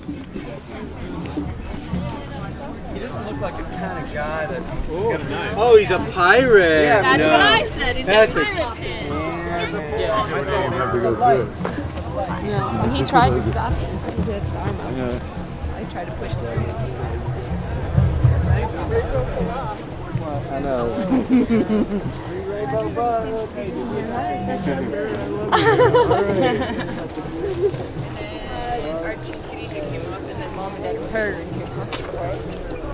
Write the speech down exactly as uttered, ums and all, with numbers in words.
He doesn't look like the kind of guy that's. Ooh. Got a knife. Oh, he's a pirate. Yeah, That's no. what I said. He's That's a a- pirate pit. Yeah, I don't even have to go through it. No, when he tried to stop it, he had his arm I out. know. I tried to push through. I know. Archie and Kitty came up, and then Mom and Dad heard and came up.